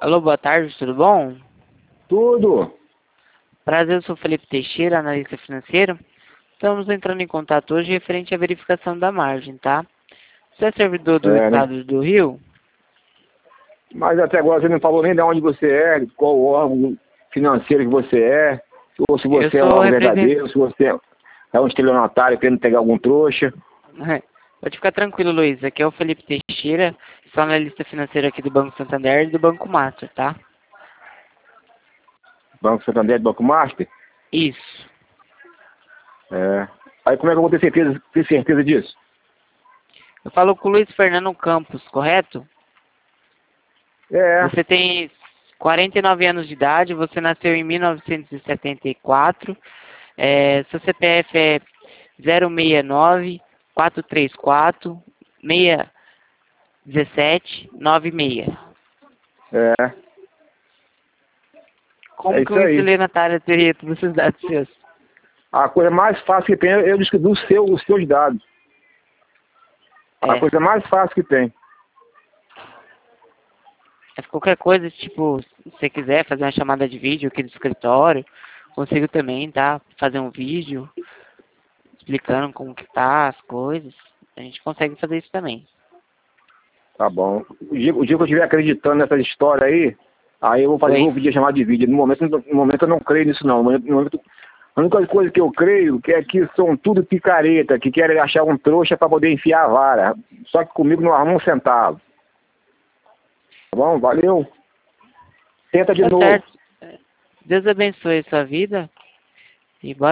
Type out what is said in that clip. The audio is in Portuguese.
Alô, boa tarde, tudo bom? Tudo. Prazer, eu sou Felipe Teixeira, analista financeiro. Estamos entrando em contato hoje referente à verificação da margem, tá? Você é servidor do É, né? estado do Rio? Mas até agora você não falou nem de onde você é, de qual órgão financeiro que você é, ou se Eu você é um sou órgão representante. verdadeiro, se você é um estelionatário querendo pegar algum trouxa. Pode ficar tranquilo, Luiz. Aqui é o Felipe Teixeira, sou analista financeiro aqui do Banco Santander e do Banco Master, tá? Banco Santander, Banco Master. Isso. É. Aí como é que eu vou ter certeza disso? Eu falo com o Luiz Fernando Campos, correto? É, Você tem 49 anos de idade, você nasceu em 1974, seu CPF é 069 434 617 96. é, é Como que isso um aí. estelionatário teria todos esses dados seus? A coisa mais fácil que tem é eu descobrir os seus dados. A É, coisa mais fácil que tem. mas qualquer coisa, tipo, se você quiser fazer uma chamada de vídeo aqui do escritório, consigo também, tá? Fazer um vídeo explicando como que tá as coisas. A gente consegue fazer isso também. Tá bom. O dia que eu estiver acreditando nessa história aí eu Oi? vou pedir a chamada de vídeo. No momento eu não creio nisso não. No momento, a única coisa que eu creio que é que são tudo picareta, que querem achar um trouxa para poder enfiar a vara. Só que comigo não arruma um centavo. Tá bom? Valeu. Tenta de Tá novo. certo. Deus abençoe a sua vida e bora